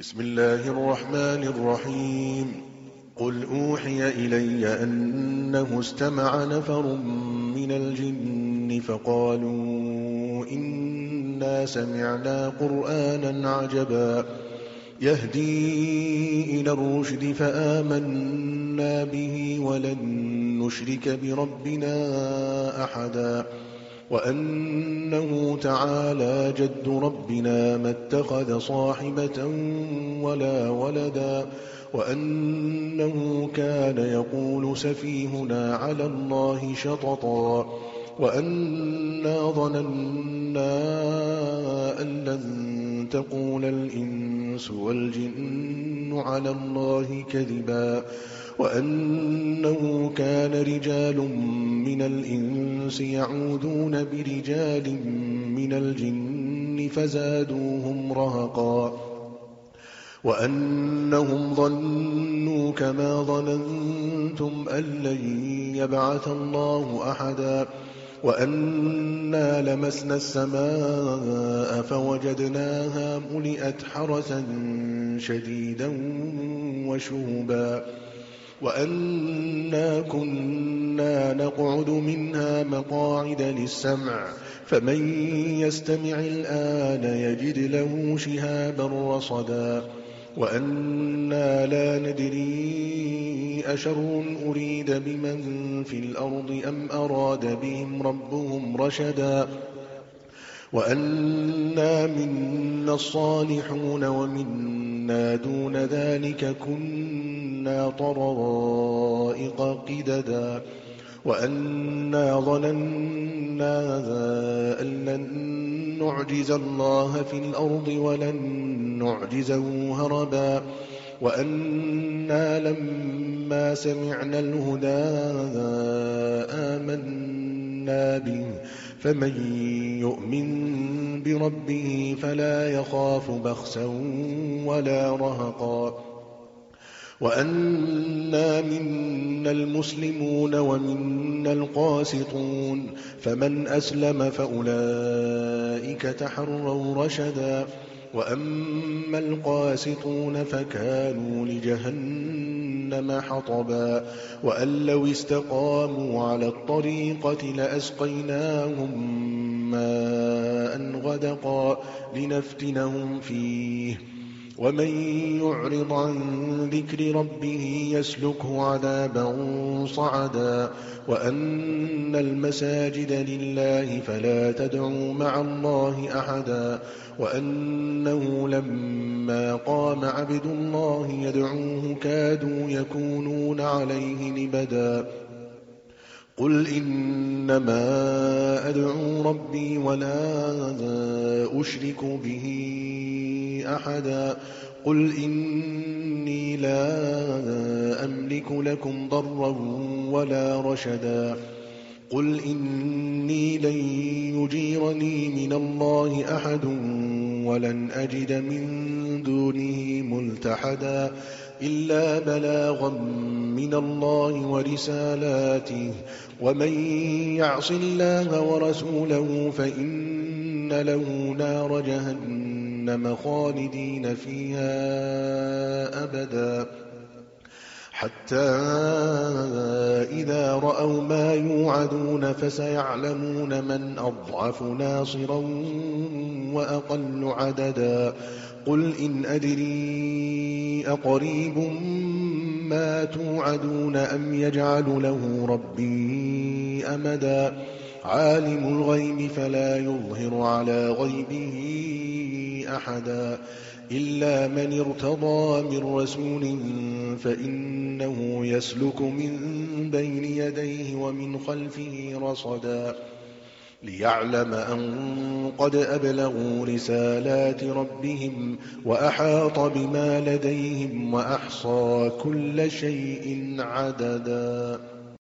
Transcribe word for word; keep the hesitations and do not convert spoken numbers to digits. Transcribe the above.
بسم الله الرحمن الرحيم قل أوحي إلي أنه استمع نفر من الجن فقالوا إنا سمعنا قرآنا عجبا يهدي إلى الرشد فآمنا به ولن نشرك بربنا أحدا وأنه تعالى جد ربنا ما اتخذ صاحبة ولا ولدا وأنه كان يقول سفيهنا على الله شططا وأنا ظننا أن لن تقول الإنس والجن على الله كذبا وأنه كان رجال من الإنس يعوذون برجال من الجن فزادوهم رهقا وأنهم ظنوا كما ظننتم أن لن يبعث الله أحدا وأنا لمسنا السماء فوجدناها ملئت حرسا شديدا وشهبا وأنا كنا نقعد منها مقاعد للسمع فمن يستمع الآن يجد له شهابا رصدا وأنا لا ندري أشر أريد بمن في الأرض أم أراد بهم ربهم رشدا وأنا منا الصالحون ومنا دون ذلك كنا طرائق قددا وأنا ظننا أن لن نعجز الله في الأرض ولن نعجزه هربا وأنا لما سمعنا الهدى آمنا به فمن يؤمن بربه فلا يخاف بخسا ولا رهقا وأنا منا المسلمون ومنا القاسطون فمن أسلم فأولئك تحروا رشدا وأما القاسطون فكانوا لجهنم حطبا وأن لو استقاموا على الطريقة لأسقيناهم ماء غدقا لنفتنهم فيه ومن يعرض عن ذكر ربه يسلكه عذابا صعدا وأن المساجد لله فلا تدعوا مع الله أحدا وأنه لما قام عبد الله يدعوه كادوا يكونون عليه لبدا قل إنما أدعو ربي ولا أشرك به أحدا قل إني لا أملك لكم ضرا ولا رشدا قل إني لن يجيرني من الله أحد ولن أجد من دونه ملتحدا إلا بلاغا من الله ورسالاته ومن يعص الله ورسوله فإن له نار جهنم خالدين فيها أبدا حتى إذا رأوا ما يوعدون فسيعلمون من أضعف ناصرا وأقل عددا قل إن أدري أقريب ما توعدون أم يجعل له ربي أمدا عالم الغيب فلا يظهر على غيبه أحدا إلا من ارتضى من رسول فإنه يسلك من بين يديه ومن خلفه رصدا ليعلم أن قد أبلغوا رسالات ربهم وأحاط بما لديهم وأحصى كل شيء عددا.